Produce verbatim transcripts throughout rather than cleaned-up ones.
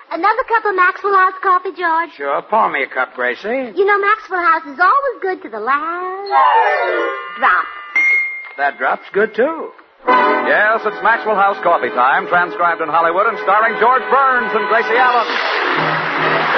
Another cup of Maxwell House coffee, George? Sure. Pour me a cup, Gracie. You know, Maxwell House is always good to the last drop. That drop's good, too. Yes, it's Maxwell House Coffee Time, transcribed in Hollywood and starring George Burns and Gracie Allen.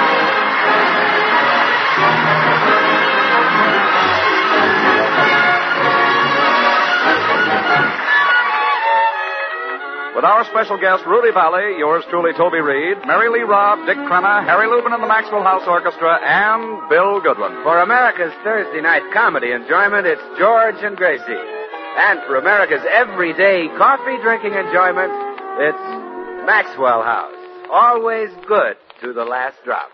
With our special guest, Rudy Valley, yours truly, Toby Reed, Mary Lee Robb, Dick Crenna, Harry Lubin and the Maxwell House Orchestra, and Bill Goodwin. For America's Thursday night comedy enjoyment, it's George and Gracie. And for America's everyday coffee-drinking enjoyment, it's Maxwell House. Always good to the last drop.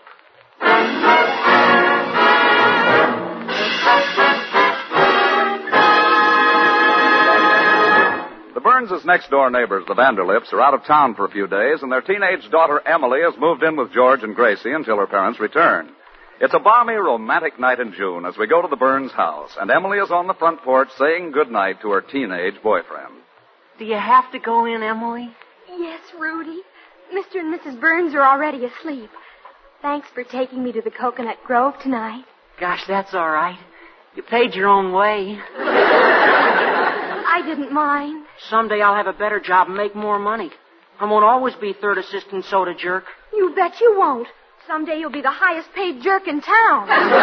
The Burns' next-door neighbors, the Vanderlips, are out of town for a few days, and their teenage daughter, Emily, has moved in with George and Gracie until her parents return. It's a balmy, romantic night in June as we go to the Burns house, and Emily is on the front porch saying goodnight to her teenage boyfriend. Do you have to go in, Emily? Yes, Rudy. Mister and Missus Burns are already asleep. Thanks for taking me to the Coconut Grove tonight. Gosh, that's all right. You paid your own way. I didn't mind. Someday I'll have a better job and make more money. I won't always be third assistant soda jerk. You bet you won't. Someday you'll be the highest paid jerk in town.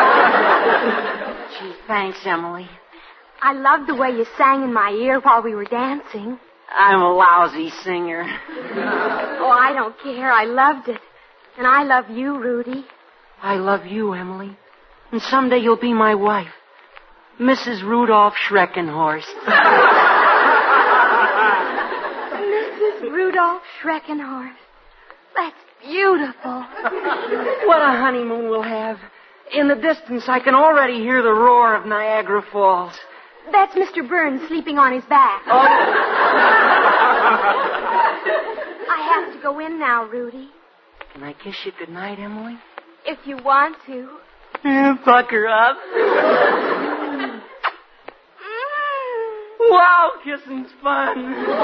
Gee, thanks, Emily. I loved the way you sang in my ear while we were dancing. I'm a lousy singer. Oh, I don't care. I loved it. And I love you, Rudy. I love you, Emily. And someday you'll be my wife, Missus Rudolph Schreckenhorst. Missus Rudolph Schreckenhorst. That's beautiful. What a honeymoon we'll have. In the distance, I can already hear the roar of Niagara Falls. That's Mister Burns sleeping on his back. Oh. I have to go in now, Rudy. Can I kiss you goodnight, Emily? If you want to. Yeah, pucker up. Mm. Wow, kissing's fun.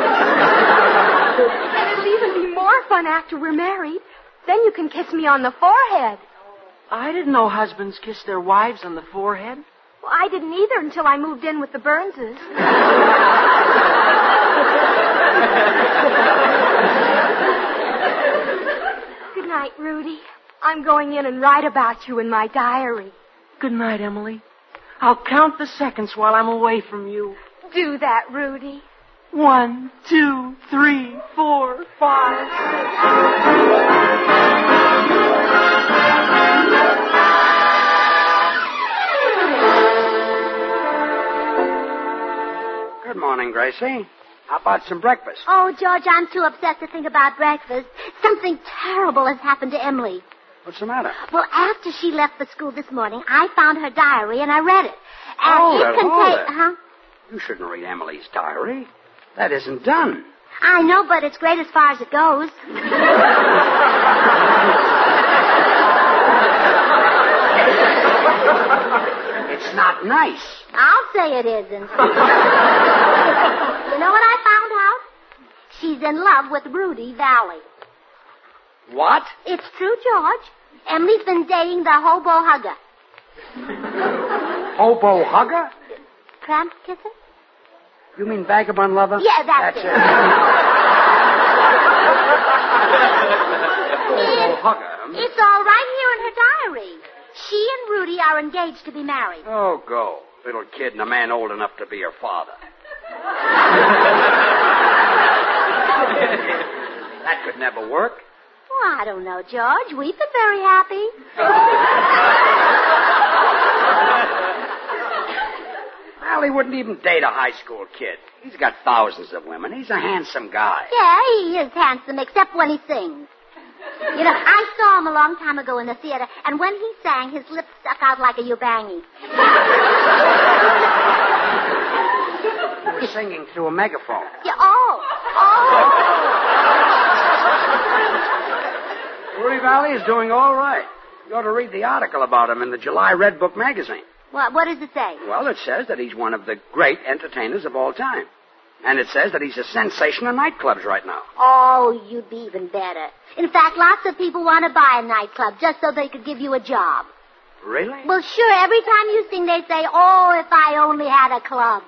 And it'll even be more fun after we're married. Then you can kiss me on the forehead. I didn't know husbands kissed their wives on the forehead. Well, I didn't either until I moved in with the Burnses. Good night, Rudy. I'm going in and write about you in my diary. Good night, Emily. I'll count the seconds while I'm away from you. Do that, Rudy. One, two, three, four, five, six. Good morning, Gracie. How about some breakfast? Oh, George, I'm too upset to think about breakfast. Something terrible has happened to Emily. What's the matter? Well, after she left for school this morning, I found her diary and I read it. And Hold it it, contained... hold it. Huh? You shouldn't read Emily's diary. That isn't done. I know, but it's great as far as it goes. It's not nice. I'll say it isn't. You know what I found out? She's in love with Rudy Valley. What? It's true, George. Emily's been dating the hobo hugger. Hobo hugger? Tramp kisser? You mean vagabond lover? Yeah, that's, that's it. it. Hobo hugger. It's all right here in her diary. She and Rudy are engaged to be married. Oh, go. Little kid and a man old enough to be her father. That could never work. Well, I don't know, George. We've been very happy. Well, he wouldn't even date a high school kid. He's got thousands of women. He's a handsome guy. Yeah, he is handsome, except when he sings. You know, I saw him a long time ago in the theater, and when he sang, his lips stuck out like a ubangi. He was singing through a megaphone. Yeah, oh, oh. Rudy Valley is doing all right. You ought to read the article about him in the July Red Book magazine. What, what does it say? Well, it says that he's one of the great entertainers of all time. And it says that he's a sensation in nightclubs right now. Oh, you'd be even better. In fact, lots of people want to buy a nightclub just so they could give you a job. Really? Well, sure. Every time you sing, they say, oh, if I only had a club.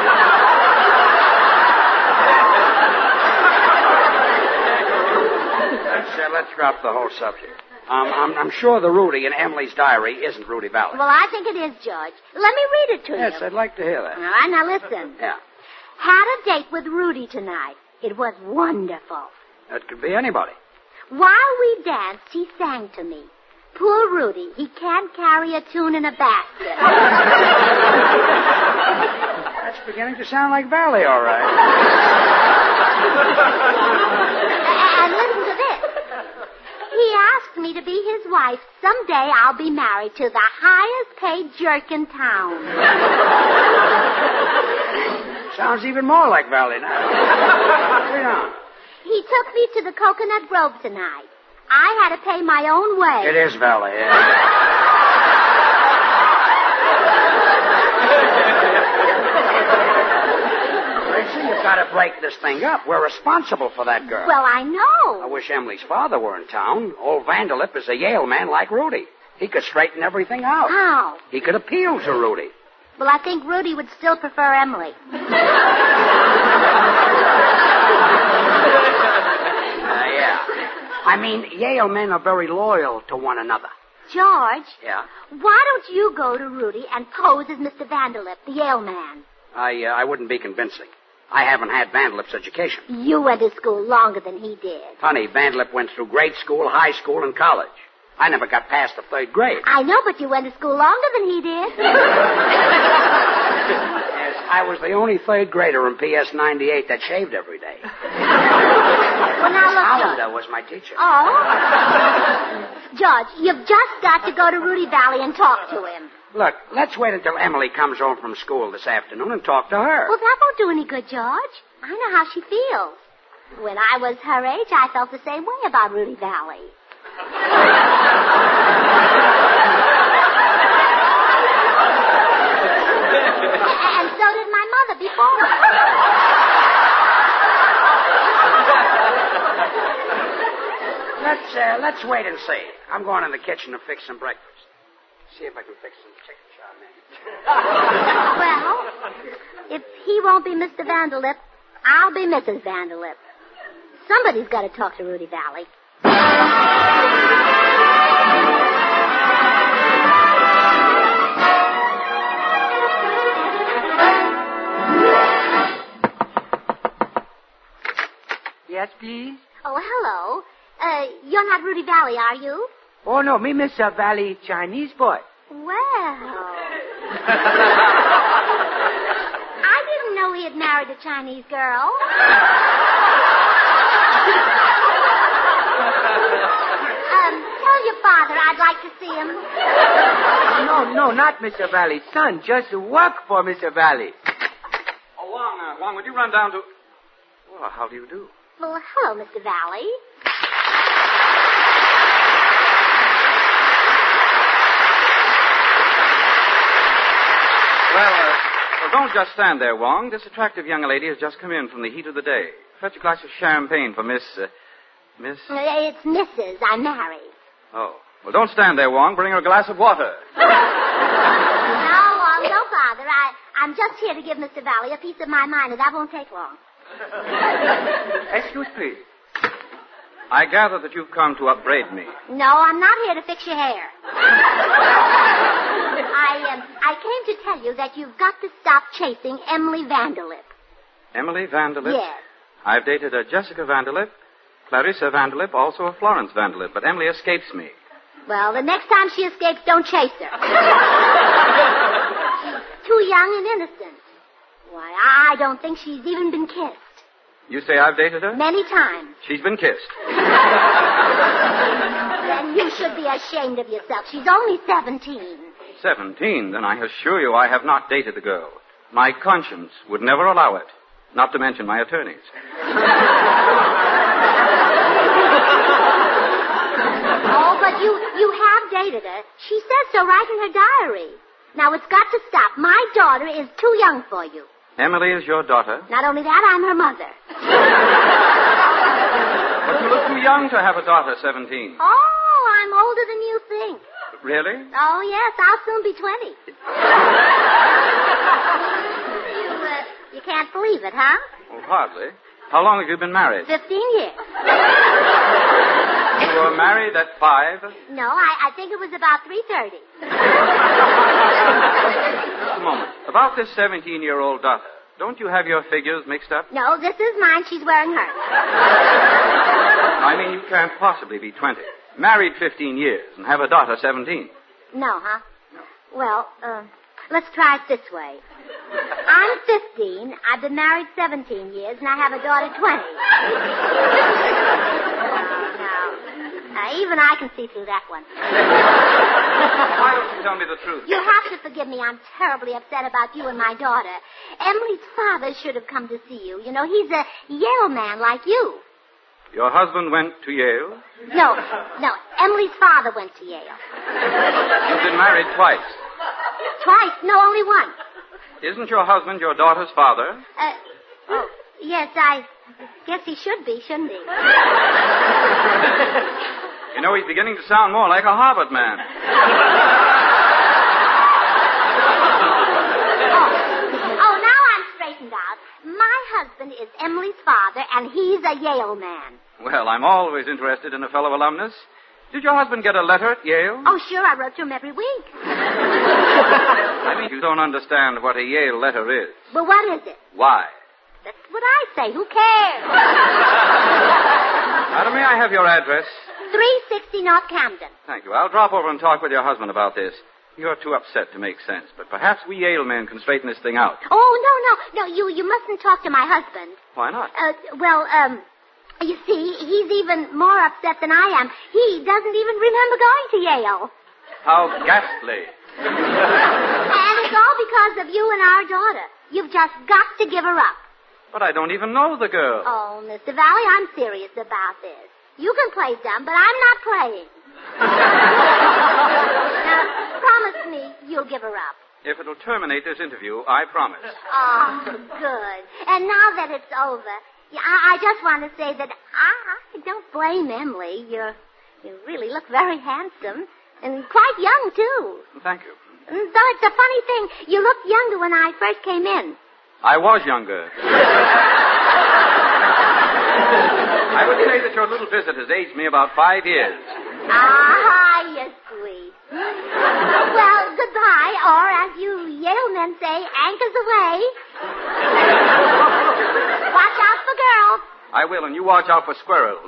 let's, uh, let's drop the whole subject. Um, I'm, I'm sure the Rudy in Emily's diary isn't Rudy Valley. Well, I think it is, George. Let me read it to Yes, you. I'd like to hear that. All right, now listen. Yeah. Had a date with Rudy tonight. It was wonderful. That could be anybody. While we danced, he sang to me. Poor Rudy, he can't carry a tune in a basket. That's beginning to sound like Valley, all right. And listen to this. He asked me to be his wife. Someday I'll be married to the highest paid jerk in town. Sounds even more like Valley now. Sit down. He took me to the Coconut Grove tonight. I had to pay my own way. It is Valley, yeah. Tracy, you've got to break this thing up. We're responsible for that girl. Well, I know. I wish Emily's father were in town. Old Vanderlip is a Yale man like Rudy. He could straighten everything out. How? He could appeal to Rudy. Well, I think Rudy would still prefer Emily. Uh, yeah. I mean, Yale men are very loyal to one another. George. Yeah? Why don't you go to Rudy and pose as Mister Vanderlip, the Yale man? I, uh, I wouldn't be convincing. I haven't had Vanderlip's education. You went to school longer than he did. Honey, Vanderlip went through grade school, high school, and college. I never got past the third grade. I know, but you went to school longer than he did. Yes, I was the only third grader in P S ninety-eight that shaved every day. Well, now look, George. Hollander was my teacher. Oh? George, you've just got to go to Rudy Valley and talk to him. Look, let's wait until Emily comes home from school this afternoon and talk to her. Well, that won't do any good, George. I know how she feels. When I was her age, I felt the same way about Rudy Valley. And so did my mother before. Let's, uh, let's wait and see. I'm going in the kitchen to fix some breakfast. See if I can fix some chicken chow mein. Well, if he won't be Mister Vanderlip, I'll be Missus Vanderlip. Somebody's got to talk to Rudy Valley. Yes, please? Oh, hello. Uh, you're not Rudy Valley, are you? Oh, no, me Mister Valley Chinese boy. Well. I didn't know he had married a Chinese girl. um, tell your father I'd like to see him. No, no, not Mister Valley's son. Just work for Mister Valley. Oh, Wong, uh, Wong, would you run down to... Well, how do you do? Well, hello, Mister Valley. Well, uh, well, don't just stand there, Wong. This attractive young lady has just come in from the heat of the day. Fetch a glass of champagne for Miss... Uh, Miss... Uh, It's Missus I'm married. Oh. Well, don't stand there, Wong. Bring her a glass of water. No, um, no bother. I, I'm just here to give Mister Valley a piece of my mind, and that won't take long. Excuse, please. I gather that you've come to upbraid me. No, I'm not here to fix your hair. I, um, I came to tell you that you've got to stop chasing Emily Vanderlip. Emily Vanderlip? Yes. I've dated a Jessica Vanderlip, Clarissa Vanderlip, also a Florence Vanderlip, but Emily escapes me. Well, the next time she escapes, don't chase her. She's too young and innocent. Why, I don't think she's even been kissed. You say I've dated her? Many times. She's been kissed. Then you should be ashamed of yourself. She's only seventeen. Seventeen? Then I assure you I have not dated the girl. My conscience would never allow it, not to mention my attorneys. Oh, but you, you have dated her. She says so right in her diary. Now, it's got to stop. My daughter is too young for you. Emily is your daughter? Not only that, I'm her mother. But you look too young to have a daughter, seventeen. Oh, I'm older than you think. Really? Oh, yes, I'll soon be twenty. you, uh, you can't believe it, huh? Well, hardly. How long have you been married? Fifteen years. You were married at five? No, I, I think it was about three thirty. Just a moment. About this seventeen-year-old daughter, don't you have your figures mixed up? No, this is mine. She's wearing hers. I mean, you can't possibly be twenty. Married fifteen years and have a daughter seventeen. No, huh? No. Well, uh, let's try it this way. I'm fifteen, I've been married seventeen years, and I have a daughter twenty. No, no. Uh, even I can see through that one. Why don't you tell me the truth? You'll have to forgive me. I'm terribly upset about you and my daughter. Emily's father should have come to see you. You know, he's a Yale man like you. Your husband went to Yale? No, no. Emily's father went to Yale. You've been married twice. Twice? No, only once. Isn't your husband your daughter's father? Uh, oh, yes, I guess he should be, shouldn't he? You know, he's beginning to sound more like a Harvard man. Oh, now I'm straightened out. My husband is Emily's father, and he's a Yale man. Well, I'm always interested in a fellow alumnus. Did your husband get a letter at Yale? Oh, sure, I wrote to him every week. I think you don't understand what a Yale letter is. Well, what is it? Why? That's what I say. Who cares? Madam, may I have your address? three sixty North Camden. Thank you. I'll drop over and talk with your husband about this. You're too upset to make sense, but perhaps we Yale men can straighten this thing out. Oh, no, no. No, you, you mustn't talk to my husband. Why not? Uh, well, um... You see, he's even more upset than I am. He doesn't even remember going to Yale. How ghastly. And it's all because of you and our daughter. You've just got to give her up. But I don't even know the girl. Oh, Mister Valley, I'm serious about this. You can play dumb, but I'm not playing. Now, promise me you'll give her up. If it'll terminate this interview, I promise. Oh, good. And now that it's over... Yeah, I, I just want to say that I, I don't blame Emily. You're, you really look very handsome and quite young, too. Thank you. And so it's a funny thing. You looked younger when I first came in. I was younger. I would say that your little visit has aged me about five years. Ah, you're sweet. Well, goodbye, or as you Yale men say, anchors away. Watch out for girls. I will, and you watch out for squirrels.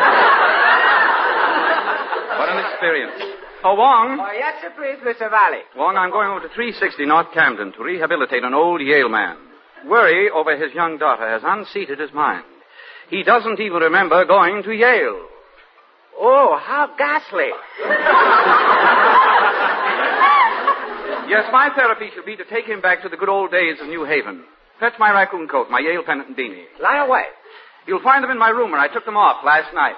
What an experience. Oh, Wong. Oh, yes, sir, please, Mister Valley. Wong, I'm going over to three sixty North Camden to rehabilitate an old Yale man. Worry over his young daughter has unseated his mind. He doesn't even remember going to Yale. Oh, how ghastly. Yes, my therapy shall be to take him back to the good old days of New Haven. Fetch my raccoon coat, my Yale pennant and beanie. Lie away. You'll find them in my room where I took them off last night.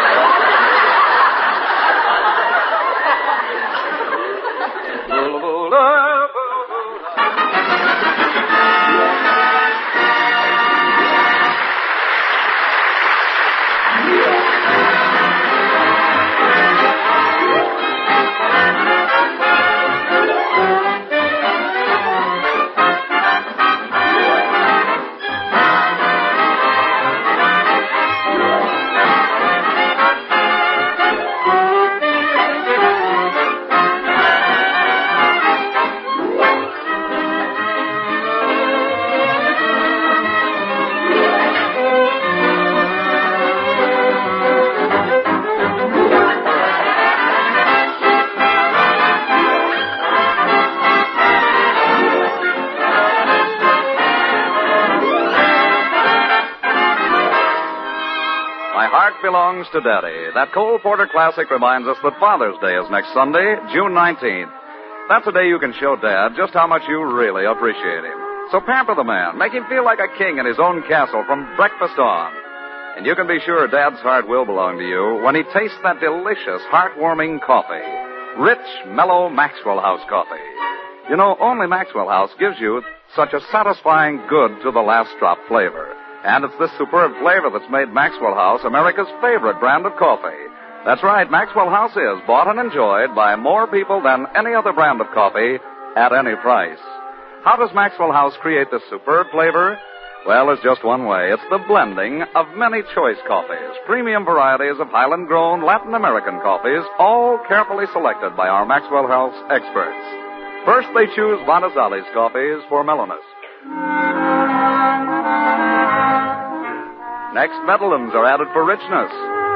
Belongs to Daddy. That Cole Porter classic reminds us that Father's Day is next Sunday, June nineteenth. That's a day you can show Dad just how much you really appreciate him. So pamper the man. Make him feel like a king in his own castle from breakfast on. And you can be sure Dad's heart will belong to you when he tastes that delicious, heartwarming coffee. Rich, mellow Maxwell House coffee. You know, only Maxwell House gives you such a satisfying good to the last drop flavor. And it's this superb flavor that's made Maxwell House America's favorite brand of coffee. That's right, Maxwell House is bought and enjoyed by more people than any other brand of coffee at any price. How does Maxwell House create this superb flavor? Well, there's just one way. It's the blending of many choice coffees, premium varieties of Highland-grown Latin American coffees, all carefully selected by our Maxwell House experts. First, they choose Vanazales coffees for mellowness. Next, Medellins are added for richness.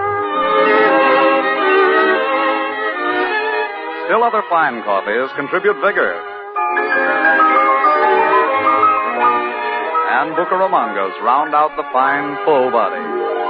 Still other fine coffees contribute vigor. And Bucaramangas round out the fine, full body.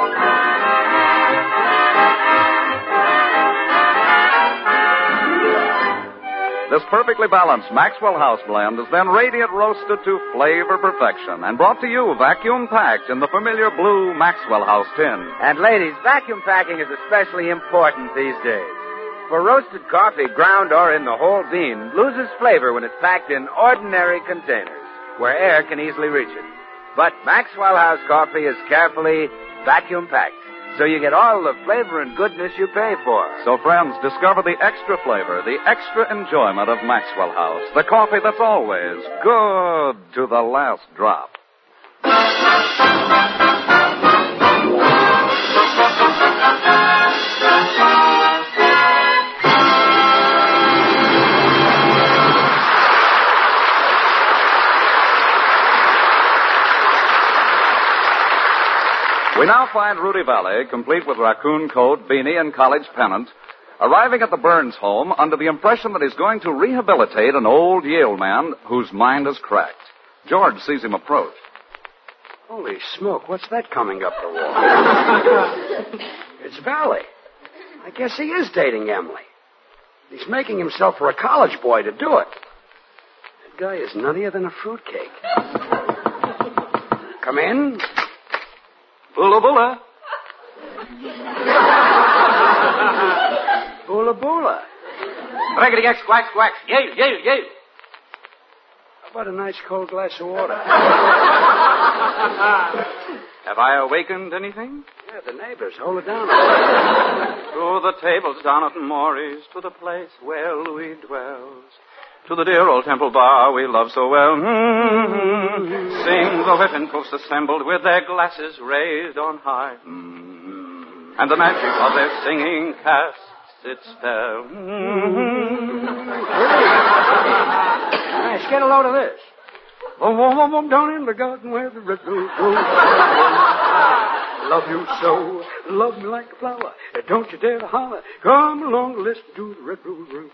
This perfectly balanced Maxwell House blend is then radiant roasted to flavor perfection and brought to you vacuum packed in the familiar blue Maxwell House tin. And ladies, vacuum packing is especially important these days. For roasted coffee, ground or in the whole bean, loses flavor when it's packed in ordinary containers, where air can easily reach it. But Maxwell House coffee is carefully vacuum packed, so you get all the flavor and goodness you pay for. So, friends, discover the extra flavor, the extra enjoyment of Maxwell House, the coffee that's always good to the last drop. We now find Rudy Valley, complete with raccoon coat, beanie, and college pennant, arriving at the Burns home under the impression that he's going to rehabilitate an old Yale man whose mind is cracked. George sees him approach. Holy smoke, what's that coming up the wall? It's Valley. I guess he is dating Emily. He's making himself for a college boy to do it. That guy is nuttier than a fruitcake. Come in. Bula bula. Bula bula. Raggedy X, quack, quack. Yale, yale, yale. How about a nice cold glass of water? Have I awakened anything? Yeah, the neighbors. Hold it down. To the tables down at Maury's, to the place where Louis dwells, to the dear old temple bar we love so well. Mm-hmm. Sing the Whiffenpoofs assembled with their glasses raised on high. Mm-hmm. And the magic of their singing casts its spell. Mm-hmm. Nice, get a load of this. Oh, oh, oh, oh, down in the garden where the red rose grows. Love you so, love me like a flower. Don't you dare to holler. Come along and listen to the red rose grow.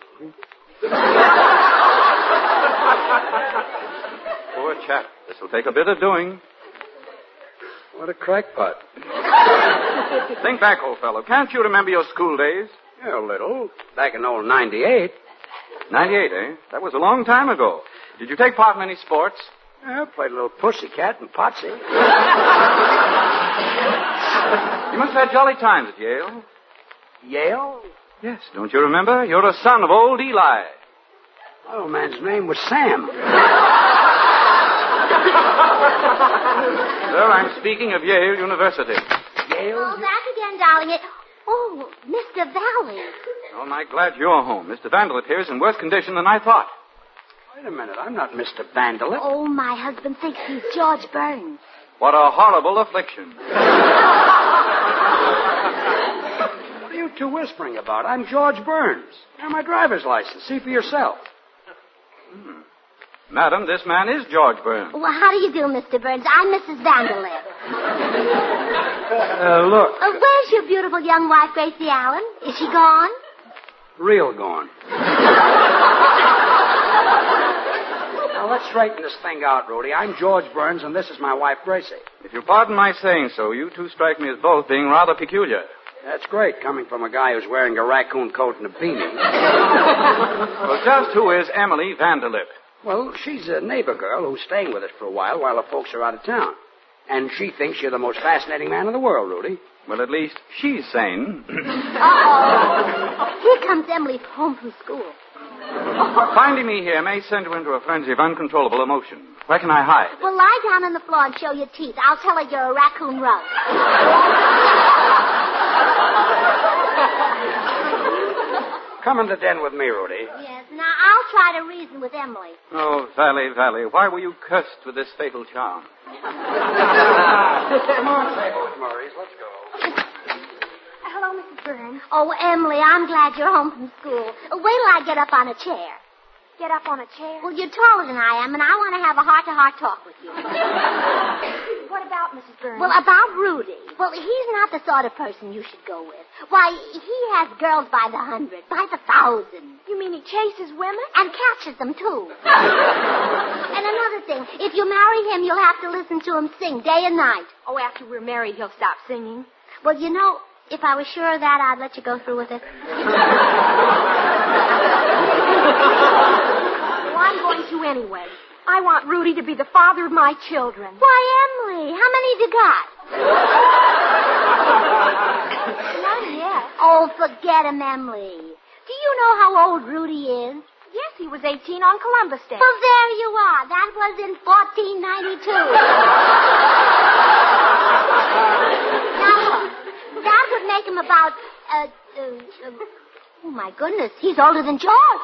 Poor chap. This'll take a bit of doing. What a crackpot. Think back, old fellow. Can't you remember your school days? Yeah, a little. Back in old ninety-eight. ninety-eight, eh? That was a long time ago. Did you take part in any sports? Yeah, I played a little pussycat and potsy. You must have had jolly times at Yale. Yale? Yes, don't you remember? You're a son of old Eli. My old man's name was Sam. Sir, I'm speaking of Yale University. Yale? Oh, back again, darling. It... Oh, Mister Valley. Oh, am I glad you're home. Mister Vandelet here is in worse condition than I thought. Wait a minute. I'm not Mister Vandelet. Oh, my husband thinks he's George Burns. What a horrible affliction. What are you two whispering about? I'm George Burns. Here's my driver's license. See for yourself. Hmm. Madam, this man is George Burns. Well, how do you do, Mister Burns? I'm Missus Vandelet. Uh, look. Uh, where's your beautiful young wife, Gracie Allen? Is she gone? Real gone. Now, let's straighten this thing out, Rudy. I'm George Burns, and this is my wife, Gracie. If you'll pardon my saying so, you two strike me as both being rather peculiar. That's great, coming from a guy who's wearing a raccoon coat and a beanie. Well, just who is Emily Vanderlip? Well, she's a neighbor girl who's staying with us for a while while the folks are out of town. And she thinks you're the most fascinating man in the world, Rudy. Well, at least she's sane. Uh-oh. Here comes Emily home from school. Finding me here may send you into a frenzy of uncontrollable emotion. Where can I hide? Well, lie down on the floor and show your teeth. I'll tell her you're a raccoon rug. Come in the den with me, Rudy. Yes, now I'll try to reason with Emily. Oh, Valley, Valley, why were you cursed with this fatal charm? Come on, say, Murray's. Let's go. Hello, Missus Burns. Oh, Emily, I'm glad you're home from school. Wait till I get up on a chair. Get up on a chair. Well, you're taller than I am, and I want to have a heart-to-heart talk with you. What about Missus Burns? Well, about Rudy. Well, he's not the sort of person you should go with. Why, he has girls by the hundred, by the thousand. You mean he chases women? And catches them, too. And another thing, if you marry him, you'll have to listen to him sing day and night. Oh, after we're married, he'll stop singing. Well, you know, if I was sure of that, I'd let you go through with it. Well, I'm going to anyway. I want Rudy to be the father of my children. Why, Emily, how many have you got? None yet. Oh, forget him, Emily. Do you know how old Rudy is? Yes, he was eighteen on Columbus Day. Well, there you are. That was in fourteen ninety-two. Now, that would make him about, uh, uh, uh, oh, my goodness, he's older than George.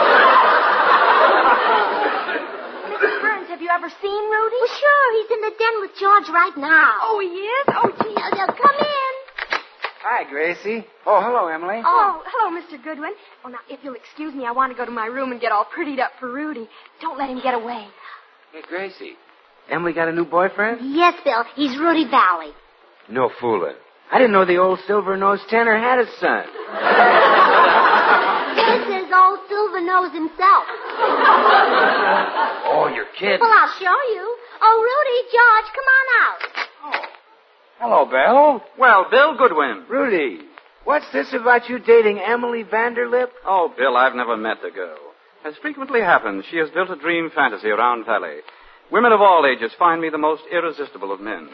Missus Burns, have you ever seen Rudy? Well, sure, he's in the den with George right now. Oh, he is? Oh, gee. Now, now, come in. Hi, Gracie. Oh, hello, Emily. Oh, hello, Mister Goodwin. Oh, now, if you'll excuse me, I want to go to my room and get all prettied up for Rudy. Don't let him get away. Hey, Gracie. Emily got a new boyfriend? Yes, Bill, he's Rudy Valley. No fooling. I didn't know the old silver-nosed tenor had a son. This is old Silver Nose himself. Oh, you're kidding. Well, I'll show you. Oh, Rudy, George, come on out. Hello, Bill. Well, Bill Goodwin. Rudy, what's this about you dating Emily Vanderlip? Oh, Bill, I've never met the girl. As frequently happens, she has built a dream fantasy around Valley. Women of all ages find me the most irresistible of men.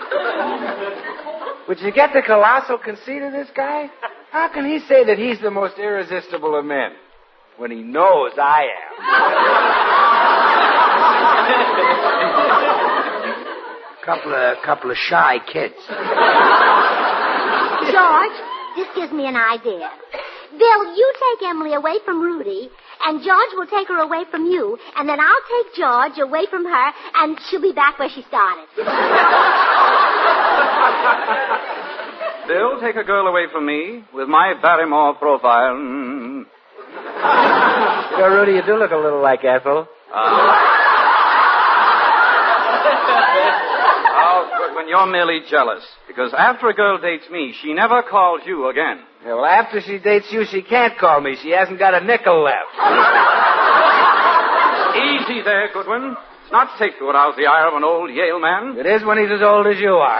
Would you get the colossal conceit of this guy? How can he say that he's the most irresistible of men when he knows I am? Couple of couple of shy kids. George, this gives me an idea. Bill, you take Emily away from Rudy, and George will take her away from you, and then I'll take George away from her, and she'll be back where she started. Bill, take a girl away from me with my Barrymore profile. Mm. You know, Rudy, you do look a little like Ethel. Uh. Oh, Goodwin, you're merely jealous. Because after a girl dates me, she never calls you again. Yeah, well, after she dates you, she can't call me. She hasn't got a nickel left. Easy there, Goodwin. It's not safe to arouse the ire of an old Yale man. It is when he's as old as you are.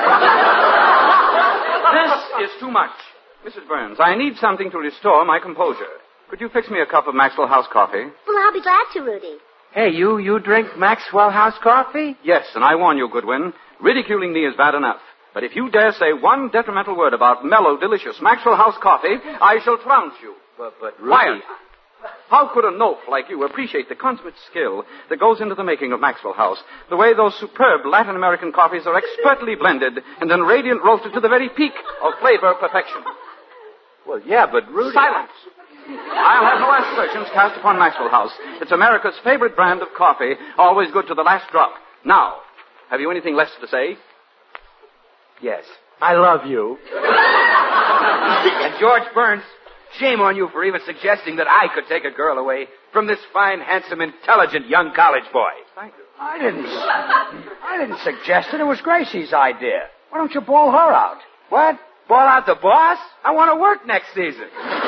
This is too much. Missus Burns, I need something to restore my composure. Could you fix me a cup of Maxwell House coffee? Well, I'll be glad to, Rudy. Hey, you, you drink Maxwell House coffee? Yes, and I warn you, Goodwin, ridiculing me is bad enough. But if you dare say one detrimental word about mellow, delicious Maxwell House coffee, I shall trounce you. But, but, Rudy... Quiet. How could a nope like you appreciate the consummate skill that goes into the making of Maxwell House? The way those superb Latin American coffees are expertly blended and then radiant roasted to the very peak of flavor perfection. Well, yeah, but Rudy... Silence. I'll have no aspersions cast upon Maxwell House. It's America's favorite brand of coffee, always good to the last drop. Now, have you anything less to say? Yes. I love you. And George Burns, shame on you for even suggesting that I could take a girl away from this fine, handsome, intelligent young college boy. Thank you. I didn't. I didn't suggest it. It was Gracie's idea. Why don't you ball her out? What? Ball out the boss? I want to work next season.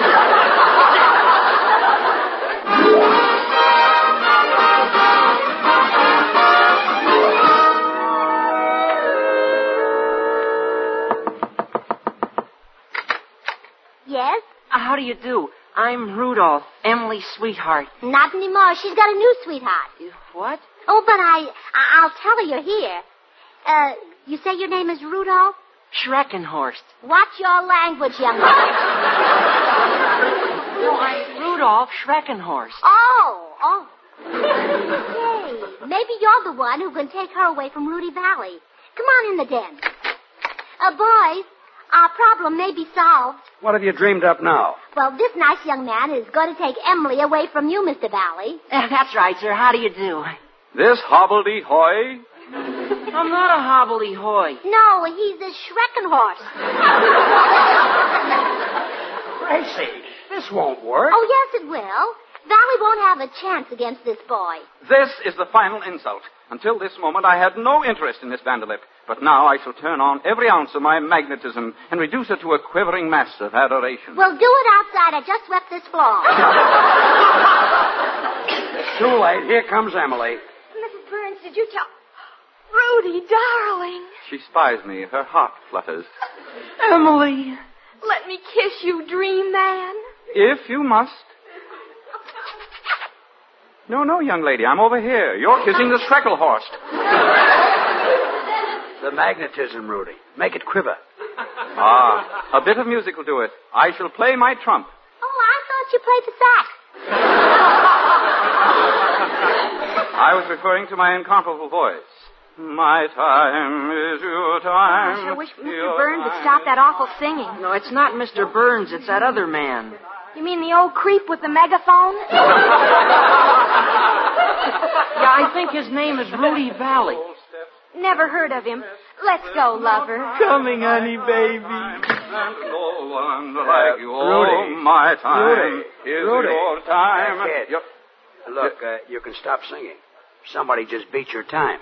Yes? How do you do? I'm Rudolph, Emily's sweetheart. Not anymore. She's got a new sweetheart. What? Oh, but I, I I'll tell her you're here. Uh, you say your name is Rudolph? Schreckenhorst. Watch your language, young man. No, I'm Rudolph. Rudolph Schreckenhorst. Oh, oh. Hey, maybe you're the one who can take her away from Rudy Valley. Come on in the den. Uh, boys, our problem may be solved. What have you dreamed up now? Well, this nice young man is going to take Emily away from you, Mister Valley. Uh, that's right, sir. How do you do? This hobbledehoy? I'm not a hobbledehoy. No, he's a Schreckenhorst. Gracie, this won't work. Oh, yes, it will. Valley won't have a chance against this boy. This is the final insult. Until this moment, I had no interest in Miss Vanderlip. But now I shall turn on every ounce of my magnetism and reduce her to a quivering mass of adoration. Well, do it outside. I just swept this floor. It's too late. Here comes Emily. Missus Burns, did you tell... Rudy, darling. She spies me. Her heart flutters. Emily. Let me kiss you, dream man. If you must. No, no, young lady. I'm over here. You're kissing the Schreckelhorst. The magnetism, Rudy. Make it quiver. Ah, a bit of music will do it. I shall play my trump. Oh, I thought you played the sax. I was referring to my incomparable voice. My time is your time. I sure wish Mister your Burns would time. stop that awful singing. No, it's not Mister Burns. It's that other man. You mean the old creep with the megaphone? Yeah, I think his name is Rudy Valley. Never heard of him. Let's go, lover. Coming, honey, baby. No one like you. Rudy. Oh, my time Rudy. is Rudy. your time. Kid. Yep. Look, uh, you can stop singing. Somebody just beat your time.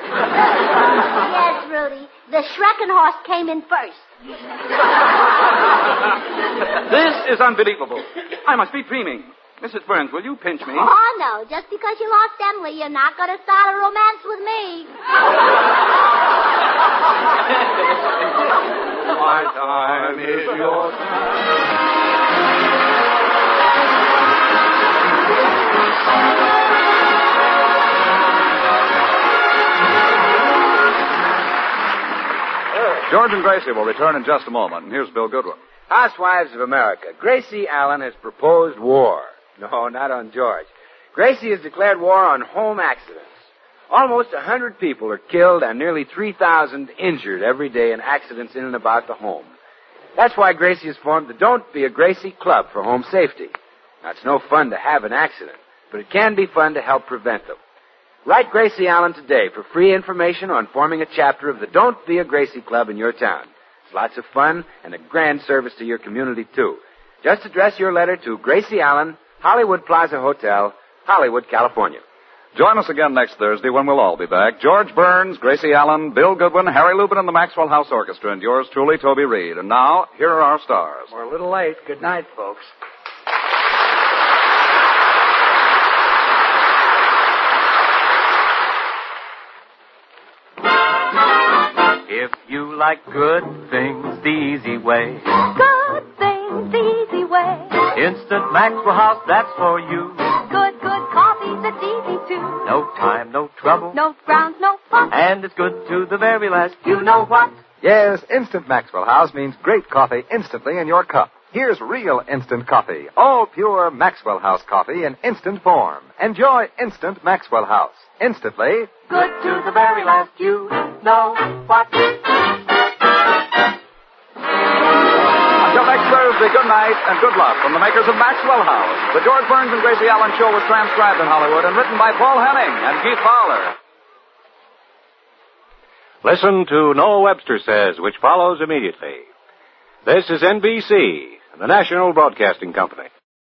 Yes, Rudy. The Schreckenhorst came in first. This is unbelievable. I must be dreaming. Missus Burns, will you pinch me? Oh, no. Just because you lost Emily, you're not going to start a romance with me. My time is your George and Gracie will return in just a moment. And here's Bill Goodwin. Housewives of America, Gracie Allen has proposed war. No, not on George. Gracie has declared war on home accidents. Almost a hundred people are killed and nearly three thousand injured every day in accidents in and about the home. That's why Gracie has formed the Don't Be a Gracie Club for home safety. Now, it's no fun to have an accident, but it can be fun to help prevent them. Write Gracie Allen today for free information on forming a chapter of the Don't Be a Gracie Club in your town. It's lots of fun and a grand service to your community, too. Just address your letter to Gracie Allen, Hollywood Plaza Hotel, Hollywood, California. Join us again next Thursday when we'll all be back. George Burns, Gracie Allen, Bill Goodwin, Harry Lubin, and the Maxwell House Orchestra, and yours truly, Toby Reed. And now, here are our stars. We're a little late. Good night, folks. If you like good things the easy way, Good things the easy way. Instant Maxwell House, that's for you. Good, good coffee that's easy too. No time, no trouble, No grounds, no fuss. and it's good to the very last. You know what? Yes, Instant Maxwell House means great coffee instantly in your cup. Here's real instant coffee, all pure Maxwell House coffee in instant form. Enjoy Instant Maxwell House. Instantly. Good to the very last. You know what? Until next Thursday, good night and good luck from the makers of Maxwell House. The George Burns and Gracie Allen Show was transcribed in Hollywood and written by Paul Henning and Keith Fowler. Listen to Noel Webster Says, which follows immediately. This is N B C, the National Broadcasting Company.